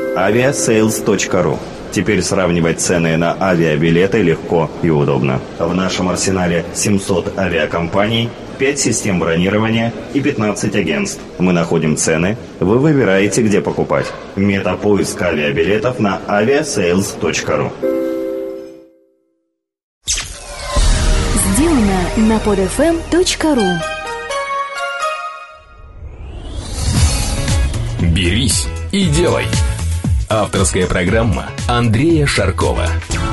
aviasales.ru. Теперь сравнивать цены на авиабилеты легко и удобно. В нашем арсенале 700 авиакомпаний, 5 систем бронирования и 15 агентств. Мы находим цены, вы выбираете, где покупать. Метапоиск авиабилетов на aviasales.ru. Сделано на podfm.ru. «Берись и делай». Авторская программа Андрея Шаркова.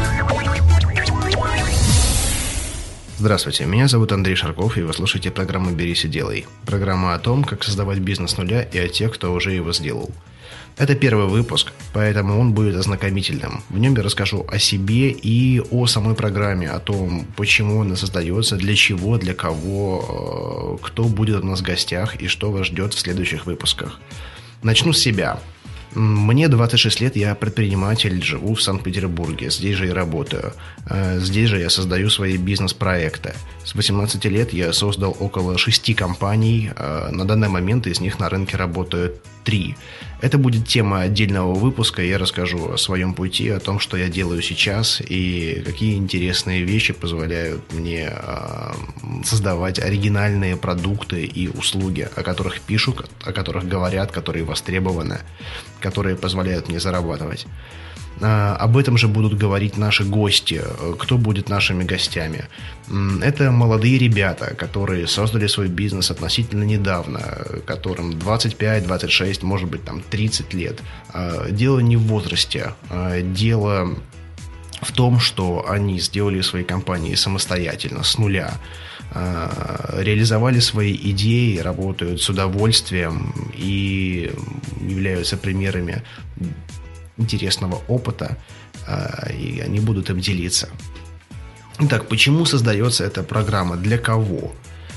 Здравствуйте, меня зовут Андрей Шарков, и вы слушаете программу «Берись и делай». Программа о том, как создавать бизнес с нуля и о тех, кто уже его сделал. Это первый выпуск, поэтому он будет ознакомительным. В нем я расскажу о себе и о самой программе, о том, почему она создается, для чего, для кого, кто будет у нас в гостях и что вас ждет в следующих выпусках. Начну с себя. Мне 26 лет, я предприниматель, живу в Санкт-Петербурге, здесь же и работаю. Здесь же я создаю свои бизнес-проекты. С 18 лет я создал около 6 компаний, на данный момент из них на рынке работают 3. Это будет тема отдельного выпуска, я расскажу о своем пути, о том, что я делаю сейчас и какие интересные вещи позволяют мне создавать оригинальные продукты и услуги, о которых пишут, о которых говорят, которые востребованы, которые позволяют мне зарабатывать. Об этом же будут говорить наши гости. Кто будет нашими гостями? Это молодые ребята, которые создали свой бизнес относительно недавно, которым 25, 26, может быть, там 30 лет. Дело не в возрасте. Дело в том, что они сделали свои компании самостоятельно, с нуля. Реализовали свои идеи, работают с удовольствием и являются примерами интересного опыта, и они будут им делиться. Итак, почему создается эта программа? Для кого?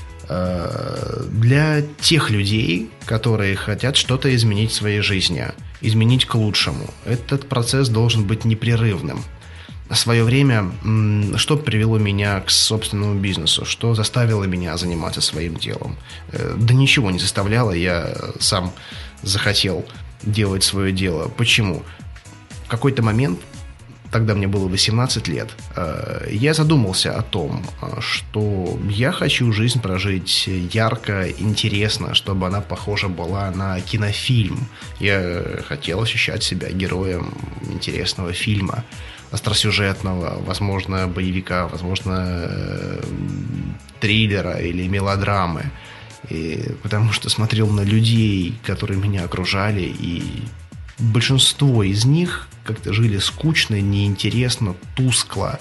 Для тех людей, которые хотят что-то изменить в своей жизни, изменить к лучшему. Этот процесс должен быть непрерывным. В свое время, что привело меня к собственному бизнесу? Что заставило меня заниматься своим делом? Да ничего не заставляло, я сам захотел делать свое дело. Почему? В какой-то момент, тогда мне было 18 лет, я задумался о том, что я хочу жизнь прожить ярко, интересно, чтобы она похожа была на кинофильм. Я хотел ощущать себя героем интересного фильма, остросюжетного, возможно, боевика, возможно, триллера или мелодрамы. Потому что смотрел на людей, которые меня окружали, и большинство из них как-то жили скучно, неинтересно, тускло.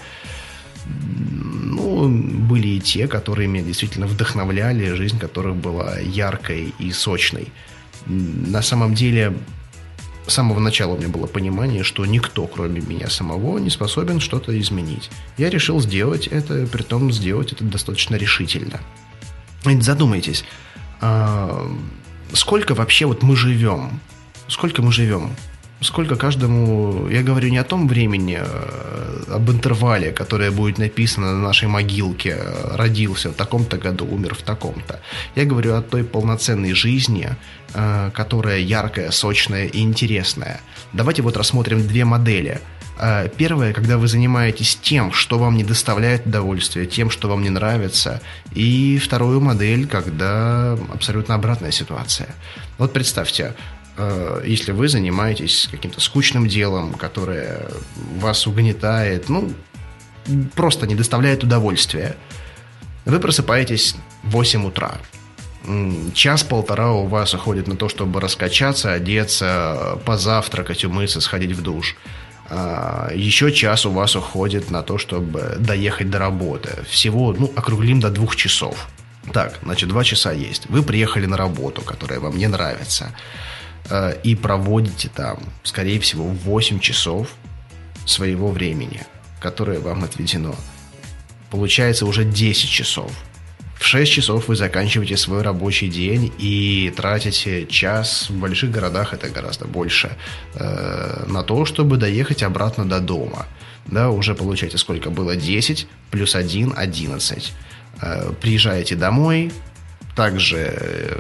Ну, были и те, которые меня действительно вдохновляли, жизнь которых была яркой и сочной. На самом деле, с самого начала у меня было понимание, что никто, кроме меня самого, не способен что-то изменить. Я решил сделать это, притом сделать это достаточно решительно. Задумайтесь, сколько вообще вот мы живем? Сколько мы живем? Сколько каждому... Я говорю не о том времени, об интервале, которое будет написано на нашей могилке. Родился в таком-то году, умер в таком-то. Я говорю о той полноценной жизни, которая яркая, сочная и интересная. Давайте вот рассмотрим 2 модели. Первое, когда вы занимаетесь тем, что вам не доставляет удовольствия, тем, что вам не нравится. И вторую модель, когда абсолютно обратная ситуация. Вот представьте, если вы занимаетесь каким-то скучным делом, которое вас угнетает, просто не доставляет удовольствия. Вы просыпаетесь в 8 утра. Час-полтора у вас уходит на то, чтобы раскачаться, одеться, позавтракать, умыться, сходить в душ. Еще час у вас уходит на то, чтобы доехать до работы. Всего, округлим до 2 часов. Так, значит, 2 часа есть. Вы приехали на работу, которая вам не нравится, и проводите там, скорее всего, 8 часов своего времени, которое вам отведено. Получается уже 10 часов. В 6 часов вы заканчиваете свой рабочий день и тратите час, в больших городах это гораздо больше, на то, чтобы доехать обратно до дома. Да, уже получаете сколько было? 10 плюс 1 – 11. Приезжаете домой, также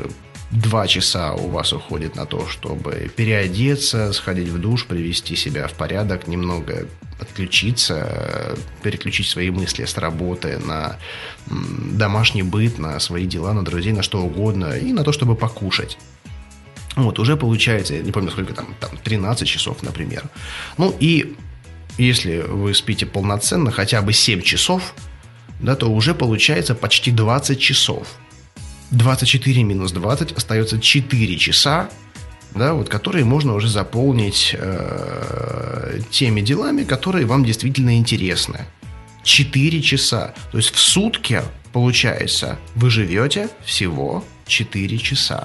2 часа у вас уходит на то, чтобы переодеться, сходить в душ, привести себя в порядок, немного отключиться, переключить свои мысли с работы на домашний быт, на свои дела, на друзей, на что угодно, и на то, чтобы покушать. Вот, уже получается, я не помню, сколько там 13 часов, например. Ну, и если вы спите полноценно, хотя бы 7 часов, да, то уже получается почти 20 часов. 24 минус 20 остается 4 часа, да, вот, которые можно уже заполнить теми делами, которые вам действительно интересны. 4 часа. То есть в сутки, получается, вы живете всего 4 часа.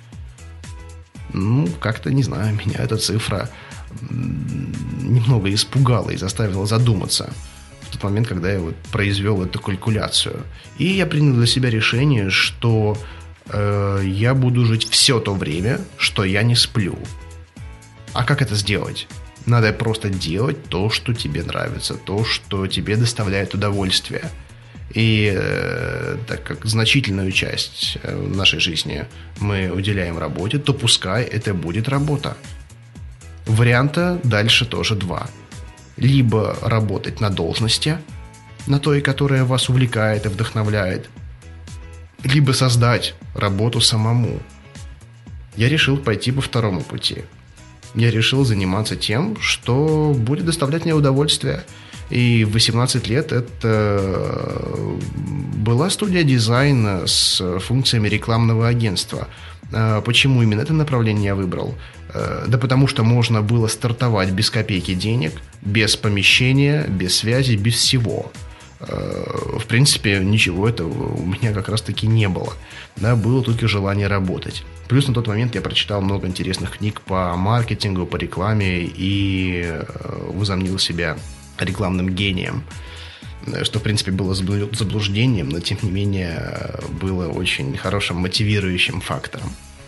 Ну, как-то, не знаю, меня эта цифра немного испугала и заставила задуматься в тот момент, когда я вот произвел эту калькуляцию. И я принял для себя решение, что я буду жить все то время, что я не сплю. А как это сделать? Надо просто делать то, что тебе нравится, то, что тебе доставляет удовольствие. И так как значительную часть нашей жизни мы уделяем работе, то пускай это будет работа. Варианта дальше тоже 2. Либо работать на должности, на той, которая вас увлекает и вдохновляет, либо создать работу самому. Я решил пойти по второму пути. Я решил заниматься тем, что будет доставлять мне удовольствие. И в 18 лет это была студия дизайна с функциями рекламного агентства. Почему именно это направление я выбрал? Да потому что можно было стартовать без копейки денег, без помещения, без связи, без всего. В принципе, ничего этого у меня как раз-таки не было. Да, было только желание работать. Плюс на тот момент я прочитал много интересных книг по маркетингу, по рекламе и возомнил себя рекламным гением, что, в принципе, было заблуждением, но, тем не менее, было очень хорошим мотивирующим фактором.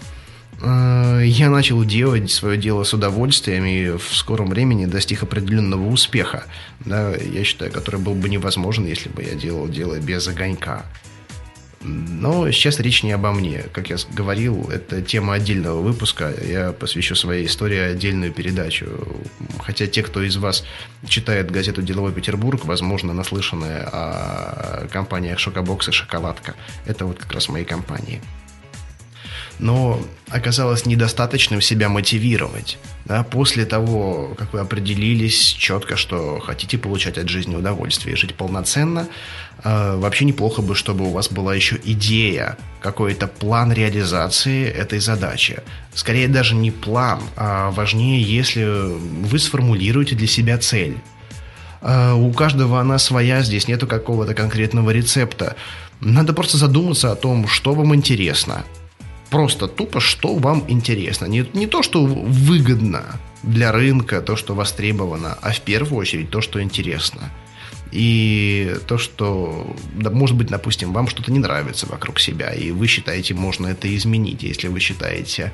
Я начал делать свое дело с удовольствием и в скором времени достиг определенного успеха, да, я считаю, который был бы невозможен, если бы я делал дело без огонька. Но сейчас речь не обо мне. Как я говорил, это тема отдельного выпуска. Я посвящу своей истории отдельную передачу. Хотя те, кто из вас читает газету «Деловой Петербург», возможно, наслышаны о компаниях «Шокобокс» и «Шоколадка». Это вот как раз мои компании. Но оказалось недостаточным себя мотивировать. Да, после того, как вы определились четко, что хотите получать от жизни удовольствие и жить полноценно, вообще неплохо бы, чтобы у вас была еще идея, какой-то план реализации этой задачи. Скорее даже не план, а важнее, если вы сформулируете для себя цель. У каждого она своя, здесь нету какого-то конкретного рецепта. Надо просто задуматься о том, что вам интересно. Просто тупо, что вам интересно. Не то, что выгодно для рынка, то, что востребовано, а в первую очередь то, что интересно. И то, что, да, может быть, допустим, вам что-то не нравится вокруг себя, и вы считаете, можно это изменить. Если вы считаете,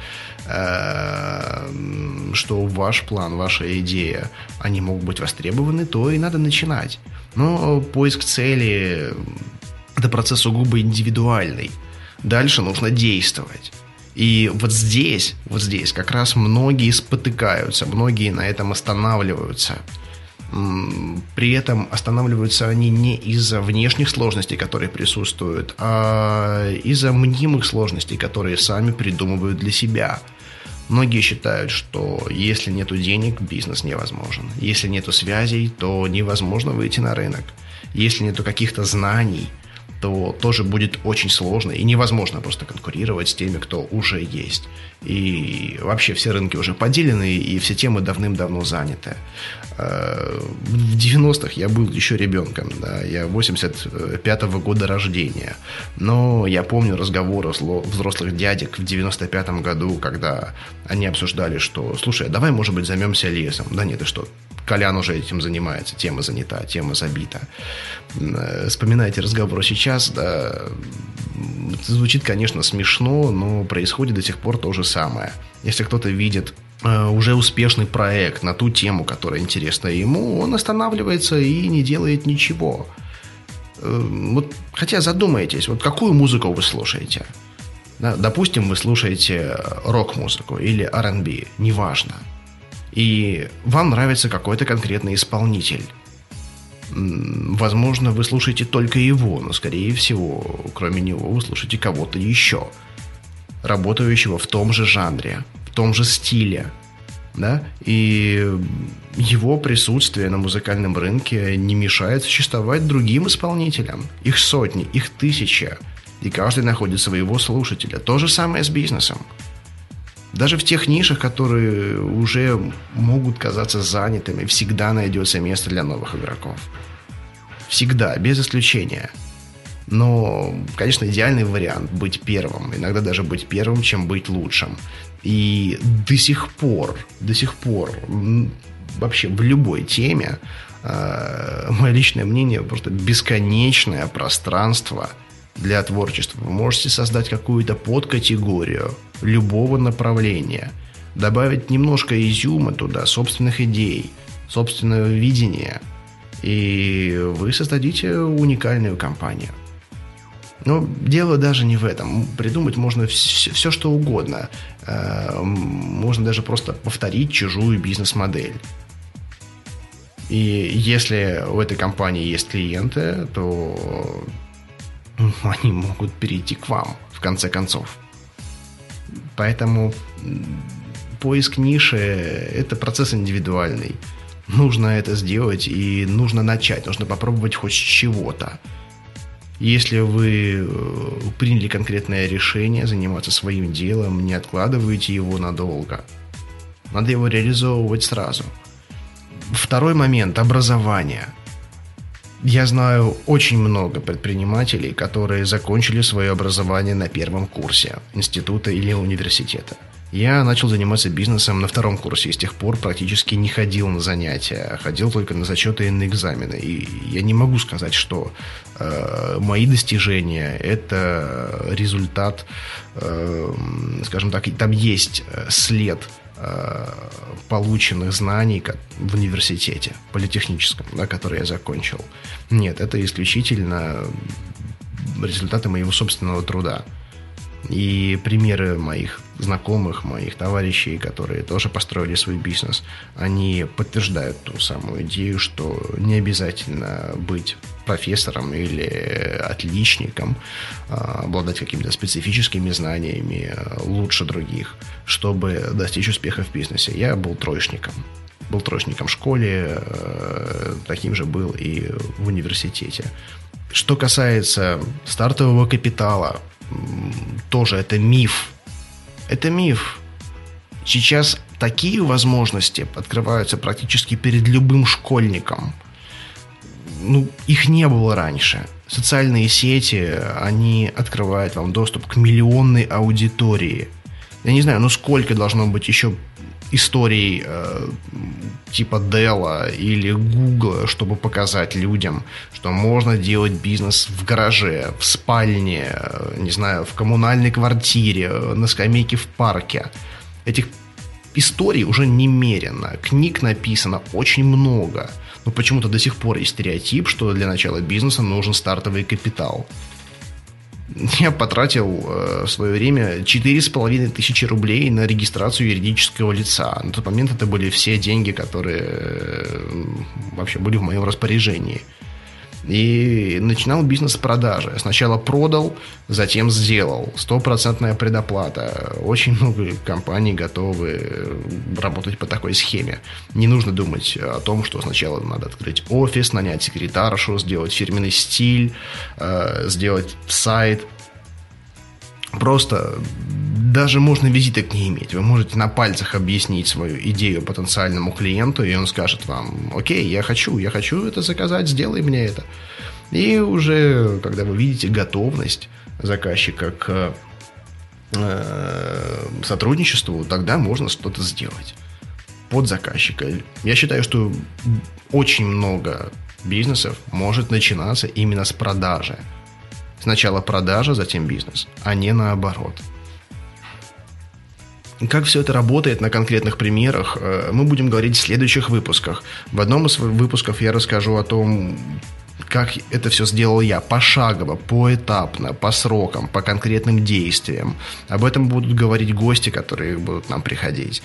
что ваш план, ваша идея, они могут быть востребованы, то и надо начинать. Но поиск цели – это процесс сугубо индивидуальный. Дальше нужно действовать. И вот здесь как раз многие спотыкаются, многие на этом останавливаются. При этом останавливаются они не из-за внешних сложностей, которые присутствуют, а из-за мнимых сложностей, которые сами придумывают для себя. Многие считают, что если нету денег, бизнес невозможен. Если нету связей, то невозможно выйти на рынок. Если нету каких-то знаний, то тоже будет очень сложно и невозможно просто конкурировать с теми, кто уже есть. И вообще все рынки уже поделены, и все темы давным-давно заняты. В 90-х я был еще ребенком, да, я 85-го года рождения. Но я помню разговоры взрослых дядек в 95-м году, когда они обсуждали, что, слушай, а давай, может быть, займемся лесом. Да нет, ты что, Колян уже этим занимается, тема занята, тема забита. Вспоминайте разговоры сейчас, да, звучит, конечно, смешно, но происходит до сих пор то же самое. Если кто-то видит уже успешный проект на ту тему, которая интересна ему, он останавливается и не делает ничего. Вот, хотя задумайтесь, вот какую музыку вы слушаете? Да? Допустим, вы слушаете рок-музыку или R&B, неважно. И вам нравится какой-то конкретный исполнитель. Возможно, вы слушаете только его, но, скорее всего, кроме него, вы слушаете кого-то еще, работающего в том же жанре, в том же стиле. Да? И его присутствие на музыкальном рынке не мешает существовать другим исполнителям. Их сотни, их тысячи. И каждый находит своего слушателя. То же самое с бизнесом. Даже в тех нишах, которые уже могут казаться занятыми, всегда найдется место для новых игроков. Всегда, без исключения. Но, конечно, идеальный вариант быть первым. Иногда даже быть первым, чем быть лучшим. И до сих пор, вообще в любой теме, мое личное мнение, просто бесконечное пространство для творчества. Вы можете создать какую-то подкатегорию любого направления, добавить немножко изюма туда, собственных идей, собственного видения, и вы создадите уникальную компанию. Но дело даже не в этом. Придумать можно все что угодно. Можно даже просто повторить чужую бизнес-модель. И если у этой компании есть клиенты, то они могут перейти к вам, в конце концов. Поэтому поиск ниши – это процесс индивидуальный. Нужно это сделать и нужно начать, нужно попробовать хоть с чего-то. Если вы приняли конкретное решение заниматься своим делом, не откладывайте его надолго. Надо его реализовывать сразу. Второй момент – образование. Я знаю очень много предпринимателей, которые закончили свое образование на первом курсе института или университета. Я начал заниматься бизнесом на втором курсе и с тех пор практически не ходил на занятия, ходил только на зачеты и на экзамены. И я не могу сказать, что мои достижения – это результат, скажем так, там есть след полученных знаний в университете политехническом, да, который я закончил. Нет, это исключительно результаты моего собственного труда. И примеры моих знакомых, моих товарищей, которые тоже построили свой бизнес, они подтверждают ту самую идею, что не обязательно быть профессором или отличником, обладать какими-то специфическими знаниями лучше других, чтобы достичь успеха в бизнесе. Я был троечником. Был троечником в школе, таким же был и в университете. Что касается стартового капитала, тоже это миф. Это миф. Сейчас такие возможности открываются практически перед любым школьником. Их не было раньше. Социальные сети, они открывают вам доступ к миллионной аудитории. Я не знаю, сколько должно быть еще историй типа Dell или Google, чтобы показать людям, что можно делать бизнес в гараже, в спальне, не знаю, в коммунальной квартире, на скамейке в парке. Этих историй уже немерено. Книг написано очень много. Но почему-то до сих пор есть стереотип, что для начала бизнеса нужен стартовый капитал. Я потратил в свое время 4500 рублей на регистрацию юридического лица. На тот момент это были все деньги, которые вообще были в моем распоряжении. И начинал бизнес с продажи. Сначала продал, затем сделал. 100% предоплата. Очень много компаний готовы работать по такой схеме. Не нужно думать о том, что сначала надо открыть офис, нанять секретаршу, сделать фирменный стиль, сделать сайт. Просто даже можно визиток не иметь. Вы можете на пальцах объяснить свою идею потенциальному клиенту, и он скажет вам: окей, я хочу это заказать, сделай мне это. И уже, когда вы видите готовность заказчика к сотрудничеству, тогда можно что-то сделать под заказчика. Я считаю, что очень много бизнесов может начинаться именно с продажи. Сначала продажа, затем бизнес, а не наоборот. Как все это работает на конкретных примерах, мы будем говорить в следующих выпусках. В одном из выпусков я расскажу о том, как это все сделал я, пошагово, поэтапно, по срокам, по конкретным действиям. Об этом будут говорить гости, которые будут к нам приходить.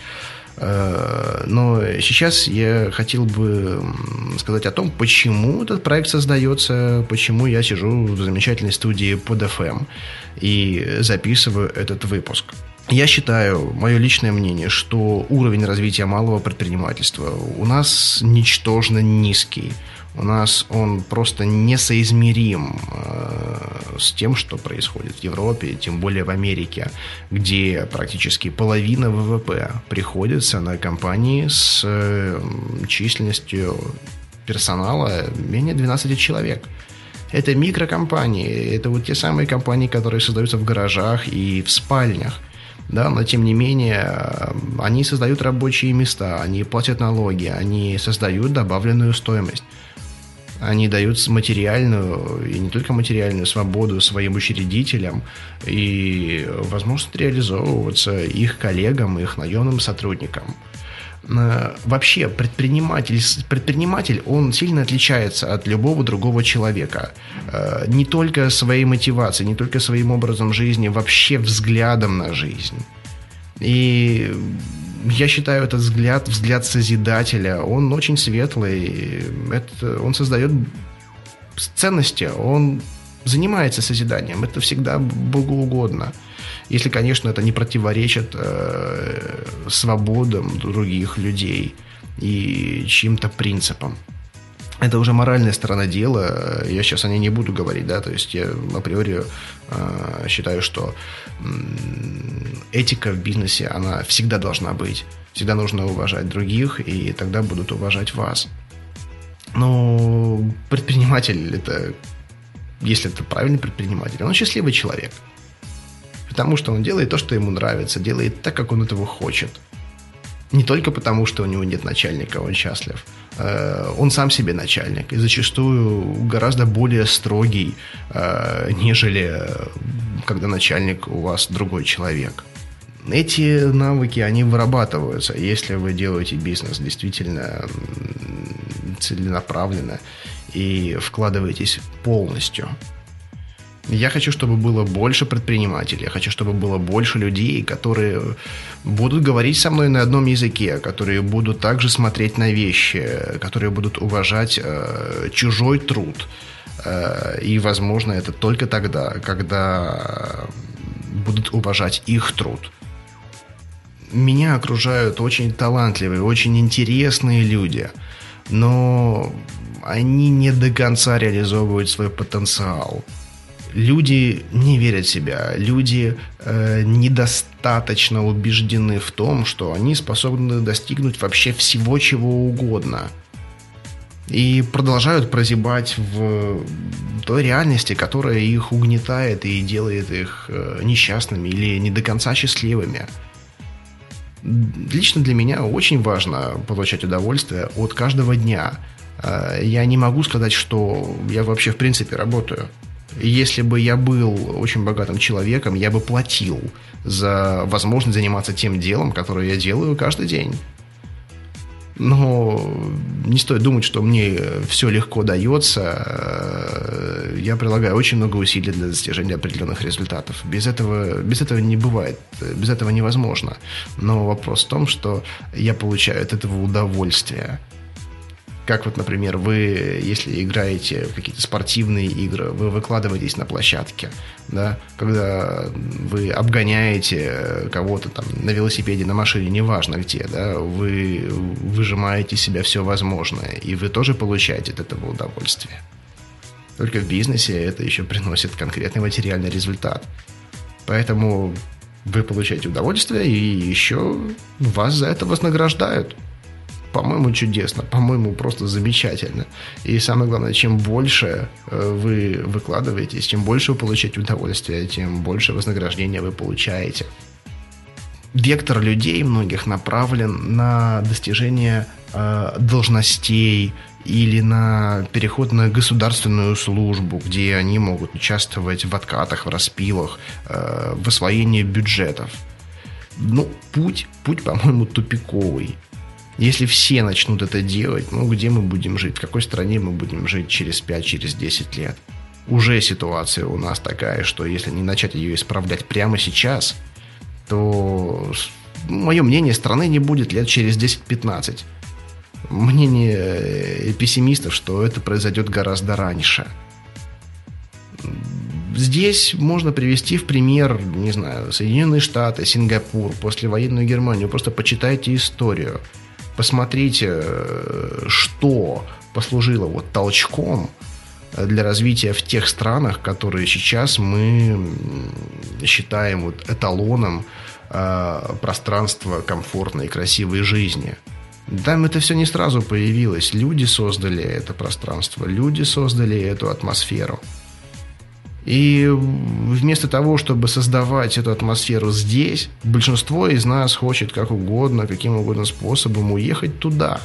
Но сейчас я хотел бы сказать о том, почему этот проект создается, почему я сижу в замечательной студии под FM и записываю этот выпуск. Я считаю, мое личное мнение, что уровень развития малого предпринимательства у нас ничтожно низкий. У нас он просто несоизмерим с тем, что происходит в Европе, тем более в Америке, где практически половина ВВП приходится на компании с численностью персонала менее 12 человек. Это микрокомпании, это вот те самые компании, которые создаются в гаражах и в спальнях. Да, но тем не менее, они создают рабочие места, они платят налоги, они создают добавленную стоимость. Они дают материальную и не только материальную свободу своим учредителям и возможность реализовываться их коллегам, их наемным сотрудникам. Вообще, предприниматель, он сильно отличается от любого другого человека. Не только своей мотивацией, не только своим образом жизни, вообще взглядом на жизнь. И я считаю, этот взгляд созидателя, он очень светлый. Он создает ценности, он занимается созиданием. Это всегда Богу угодно. Если, конечно, это не противоречит свободам других людей и чьим-то принципам. Это уже моральная сторона дела. Я сейчас о ней не буду говорить, да, то есть я априори считаю, что этика в бизнесе, она всегда должна быть. Всегда нужно уважать других, и тогда будут уважать вас. Но предприниматель, если это правильный предприниматель, он счастливый человек. Потому что он делает то, что ему нравится, делает так, как он этого хочет. Не только потому, что у него нет начальника, он счастлив. Он сам себе начальник. И зачастую гораздо более строгий, нежели когда начальник у вас другой человек. Эти навыки, они вырабатываются, если вы делаете бизнес действительно целенаправленно и вкладываетесь полностью. Я хочу, чтобы было больше предпринимателей, я хочу, чтобы было больше людей, которые будут говорить со мной на одном языке, которые будут также смотреть на вещи, которые будут уважать чужой труд. И, возможно, это только тогда, когда будут уважать их труд. Меня окружают очень талантливые, очень интересные люди, но они не до конца реализовывают свой потенциал. Люди не верят в себя, люди недостаточно убеждены в том, что они способны достигнуть вообще всего, чего угодно. И продолжают прозябать в той реальности, которая их угнетает и делает их несчастными или не до конца счастливыми. Лично для меня очень важно получать удовольствие от каждого дня. Я не могу сказать, что я вообще в принципе работаю. Если бы я был очень богатым человеком, я бы платил за возможность заниматься тем делом, которое я делаю каждый день. Но не стоит думать, что мне все легко дается. Я прилагаю очень много усилий для достижения определенных результатов. Без этого не бывает, без этого невозможно. Но вопрос в том, что я получаю от этого удовольствие. Как вот, например, вы, если играете в какие-то спортивные игры, вы выкладываетесь на площадке, да, когда вы обгоняете кого-то там на велосипеде, на машине, неважно где, да, вы выжимаете из себя все возможное, и вы тоже получаете от этого удовольствие. Только в бизнесе это еще приносит конкретный материальный результат. Поэтому вы получаете удовольствие, и еще вас за это вознаграждают. По-моему, чудесно, по-моему, просто замечательно. И самое главное, чем больше вы выкладываетесь, чем больше вы получаете удовольствие, тем больше вознаграждения вы получаете. Вектор людей многих направлен на достижение должностей или на переход на государственную службу, где они могут участвовать в откатах, в распилах, в освоении бюджетов. Ну, путь, по-моему, тупиковый. Если все начнут это делать, где мы будем жить? В какой стране мы будем жить через 5, через 10 лет? Уже ситуация у нас такая, что если не начать ее исправлять прямо сейчас, то, мое мнение, страны не будет лет через 10-15. Мнение пессимистов, что это произойдет гораздо раньше. Здесь можно привести в пример, не знаю, Соединенные Штаты, Сингапур, послевоенную Германию. Просто почитайте историю. Посмотрите, что послужило толчком для развития в тех странах, которые сейчас мы считаем эталоном пространства комфортной и красивой жизни. Там это все не сразу появилось. Люди создали это пространство, люди создали эту атмосферу. И вместо того, чтобы создавать эту атмосферу здесь, большинство из нас хочет как угодно, каким угодно способом уехать туда.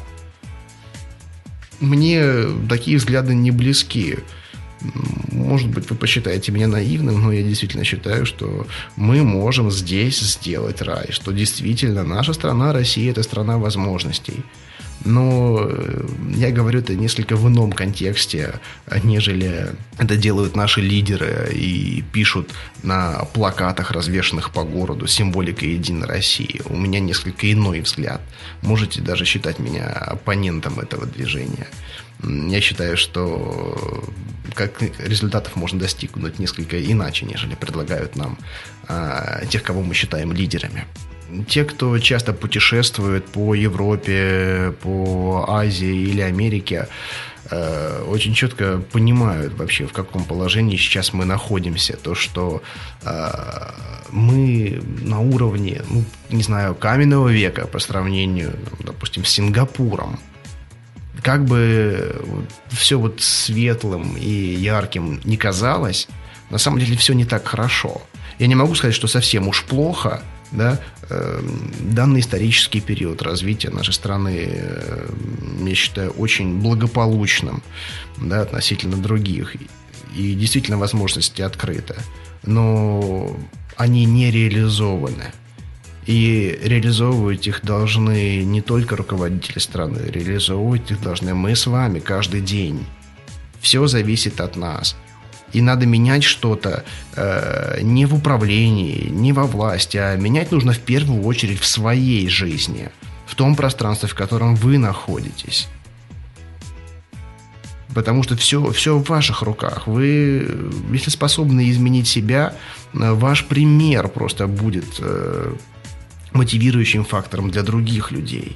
Мне такие взгляды не близки. Может быть, вы посчитаете меня наивным, но я действительно считаю, что мы можем здесь сделать рай, что действительно наша страна, Россия, это страна возможностей. Но я говорю это несколько в ином контексте, нежели это делают наши лидеры и пишут на плакатах, развешанных по городу, символика «Единой России». У меня несколько иной взгляд. Можете даже считать меня оппонентом этого движения. Я считаю, что как результатов можно достигнуть несколько иначе, нежели предлагают нам тех, кого мы считаем лидерами. Те, кто часто путешествует по Европе, по Азии или Америке, очень четко понимают вообще, в каком положении сейчас мы находимся. То, что мы на уровне, каменного века по сравнению, допустим, с Сингапуром. Как бы все светлым и ярким не казалось, на самом деле все не так хорошо. Я не могу сказать, что совсем уж плохо, да, данный исторический период развития нашей страны, я считаю, очень благополучным, да, относительно других. И действительно возможности открыты. Но они не реализованы. И реализовывать их должны не только руководители страны, реализовывать их должны мы с вами каждый день. Все зависит от нас. И надо менять что-то не в управлении, не во власти, а менять нужно в первую очередь в своей жизни, в том пространстве, в котором вы находитесь. Потому что все в ваших руках. Вы, если способны изменить себя, ваш пример просто будет мотивирующим фактором для других людей.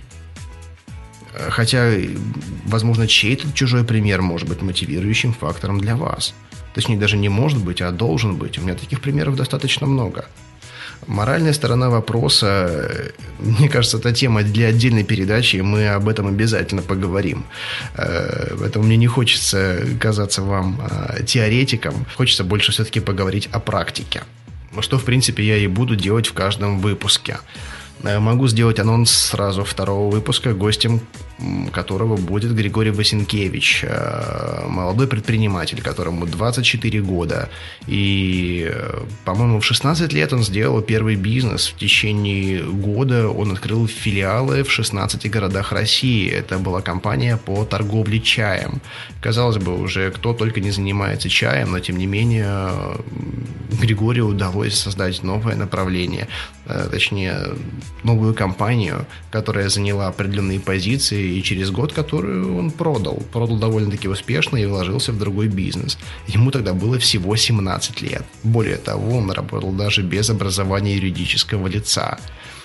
Хотя, возможно, чей-то чужой пример может быть мотивирующим фактором для вас. Точнее, даже не может быть, а должен быть. У меня таких примеров достаточно много. Моральная сторона вопроса, мне кажется, это тема для отдельной передачи, и мы об этом обязательно поговорим. Поэтому мне не хочется казаться вам теоретиком. Хочется больше все-таки поговорить о практике. Что, в принципе, я и буду делать в каждом выпуске. Могу сделать анонс сразу второго выпуска, гостем которого будет Григорий Васенкевич, молодой предприниматель, которому 24 года. И, по-моему, в 16 лет он сделал первый бизнес. В течение года он открыл филиалы в 16 городах России. Это была компания по торговле чаем. Казалось бы, уже кто только не занимается чаем, но, тем не менее, Григорию удалось создать новое направление, точнее, новую компанию, которая заняла определенные позиции, и через год, которую он продал довольно-таки успешно и вложился в другой бизнес. Ему тогда было всего 17 лет. Более того, он работал даже без образования юридического лица.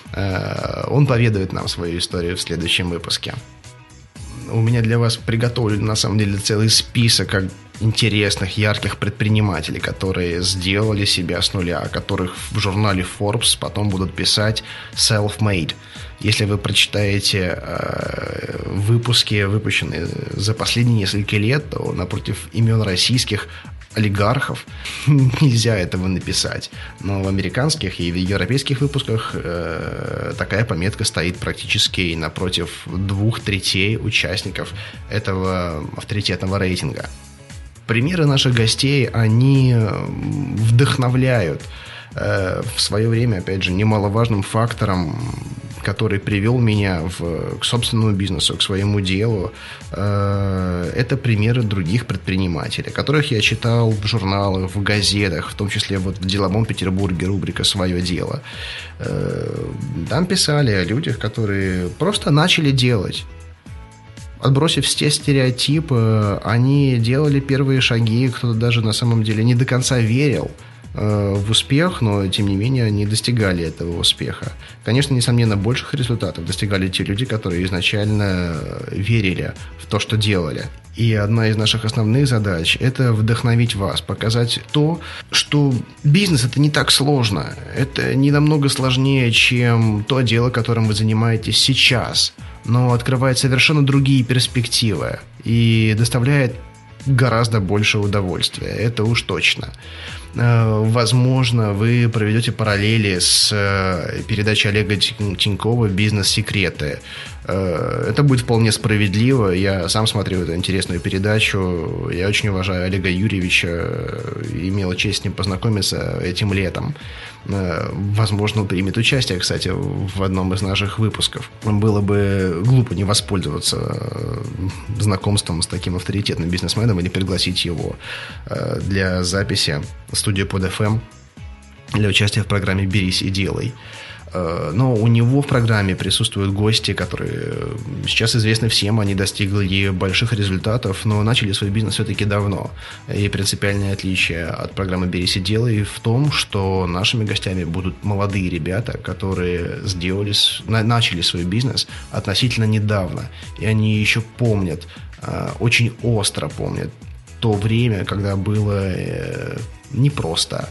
Он поведает нам свою историю в следующем выпуске. У меня для вас приготовлен, на самом деле, целый список интересных, ярких предпринимателей, которые сделали себя с нуля, о которых в журнале Forbes потом будут писать self-made. Если вы прочитаете выпуски, выпущенные за последние несколько лет, то напротив имен российских олигархов нельзя этого написать. Но в американских и в европейских выпусках такая пометка стоит практически напротив 2/3 участников этого авторитетного рейтинга. Примеры наших гостей, они вдохновляют. В свое время, опять же, немаловажным фактором, который привел меня к собственному бизнесу, к своему делу, это примеры других предпринимателей, которых я читал в журналах, в газетах, в том числе вот в «Деловом Петербурге» рубрика «Свое дело». Там писали о людях, которые просто начали делать. Отбросив все стереотипы, они делали первые шаги, кто-то даже на самом деле не до конца верил в успех, но тем не менее они достигали этого успеха. Конечно, несомненно, больших результатов достигали те люди, которые изначально верили в то, что делали. И одна из наших основных задач – это вдохновить вас, показать то, что бизнес – это не так сложно. Это не намного сложнее, чем то дело, которым вы занимаетесь сейчас, но открывает совершенно другие перспективы и доставляет гораздо больше удовольствия. Это уж точно. Возможно, вы проведете параллели с передачей Олега Тинькова «Бизнес-секреты». Это будет вполне справедливо. Я сам смотрел эту интересную передачу. Я очень уважаю Олега Юрьевича. Имел честь с ним познакомиться этим летом. Возможно, он примет участие, кстати, в одном из наших выпусков. Было бы глупо не воспользоваться знакомством с таким авторитетным бизнесменом или пригласить его для записи в студию под FM для участия в программе «Берись и делай». Но у него в программе присутствуют гости, которые сейчас известны всем, они достигли больших результатов, но начали свой бизнес все-таки давно. И принципиальное отличие от программы «Берись и делай» в том, что нашими гостями будут молодые ребята, которые начали свой бизнес относительно недавно. И они еще помнят, очень остро помнят то время, когда было непросто,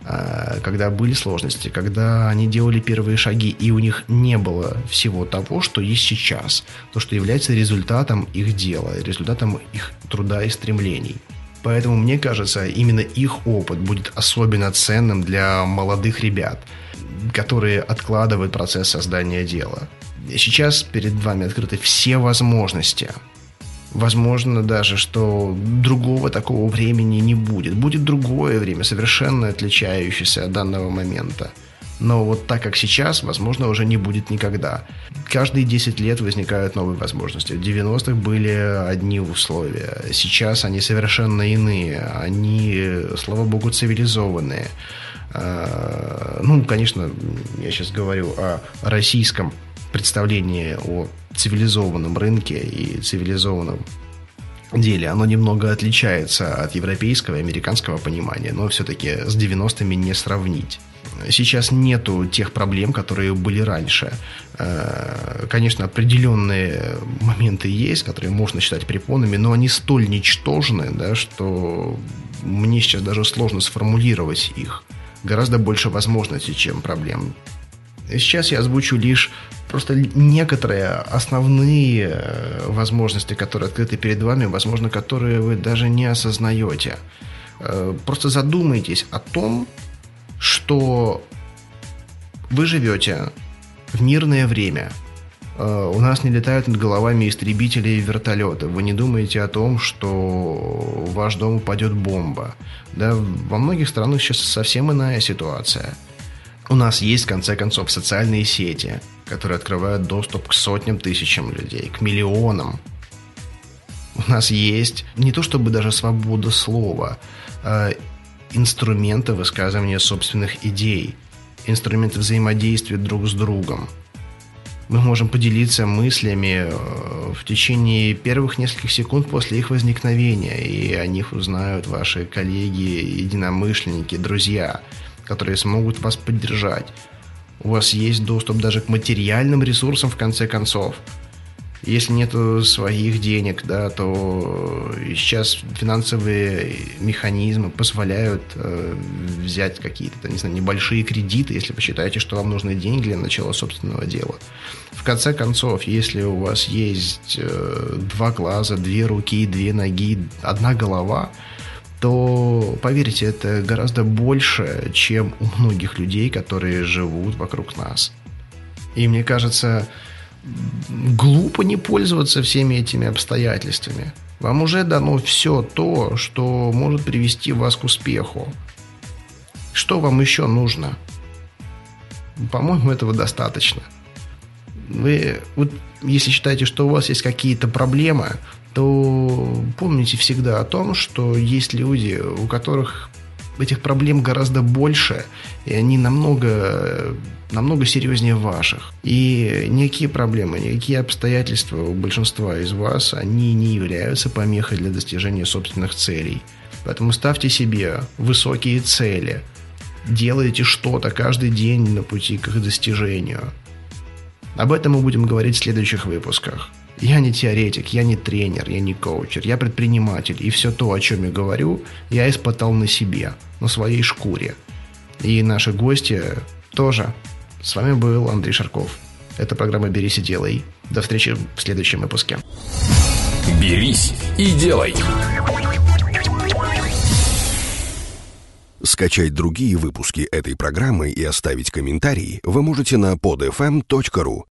когда были сложности, когда они делали первые шаги, и у них не было всего того, что есть сейчас, то, что является результатом их дела, результатом их труда и стремлений. Поэтому, мне кажется, именно их опыт будет особенно ценным для молодых ребят, которые откладывают процесс создания дела. Сейчас перед вами открыты все возможности. Возможно даже, что другого такого времени не будет. Будет другое время, совершенно отличающееся от данного момента. Но вот так, как сейчас, возможно, уже не будет никогда. Каждые 10 лет возникают новые возможности. В 90-х были одни условия. Сейчас они совершенно иные. Они, слава богу, цивилизованные. Конечно, я сейчас говорю о российском представление о цивилизованном рынке и цивилизованном деле. Оно немного отличается от европейского и американского понимания, но все-таки с 90-ми не сравнить. Сейчас нету тех проблем, которые были раньше. Конечно, определенные моменты есть, которые можно считать препонами, но они столь ничтожны, да, что мне сейчас даже сложно сформулировать их. Гораздо больше возможностей, чем проблем. Сейчас я озвучу лишь просто некоторые основные возможности, которые открыты перед вами, возможно, которые вы даже не осознаете. Просто задумайтесь о том, что вы живете в мирное время. У нас не летают над головами истребители и вертолеты. Вы не думаете о том, что в ваш дом упадет бомба. Да, во многих странах сейчас совсем иная ситуация. У нас есть, в конце концов, социальные сети, которые открывают доступ к сотням тысячам людей, к миллионам. У нас есть не то чтобы даже свобода слова, а инструменты высказывания собственных идей, инструменты взаимодействия друг с другом. Мы можем поделиться мыслями в течение первых нескольких секунд после их возникновения, и о них узнают ваши коллеги, единомышленники, друзья, которые смогут вас поддержать. У вас есть доступ даже к материальным ресурсам, в конце концов. Если нет своих денег, да, то сейчас финансовые механизмы позволяют взять какие-то, не знаю, небольшие кредиты, если посчитаете, что вам нужны деньги для начала собственного дела. В конце концов, если у вас есть 2 глаза, 2 руки, 2 ноги, 1 голова, то, поверьте, это гораздо больше, чем у многих людей, которые живут вокруг нас. И мне кажется, глупо не пользоваться всеми этими обстоятельствами. Вам уже дано все то, что может привести вас к успеху. Что вам еще нужно? По-моему, этого достаточно. Вы, вот, если считаете, что у вас есть какие-то проблемы, то помните всегда о том, что есть люди, у которых этих проблем гораздо больше, и они намного серьезнее ваших. И никакие проблемы, никакие обстоятельства у большинства из вас, они не являются помехой для достижения собственных целей. Поэтому ставьте себе высокие цели, делайте что-то каждый день на пути к их достижению. Об этом мы будем говорить в следующих выпусках. Я не теоретик, я не тренер, я не коучер, я предприниматель. И все то, о чем я говорю, я испытал на себе, на своей шкуре. И наши гости тоже. С вами был Андрей Шарков. Это программа «Берись и делай». До встречи в следующем выпуске. «Берись и делай». Скачать другие выпуски этой программы и оставить комментарии вы можете на podfm.ru.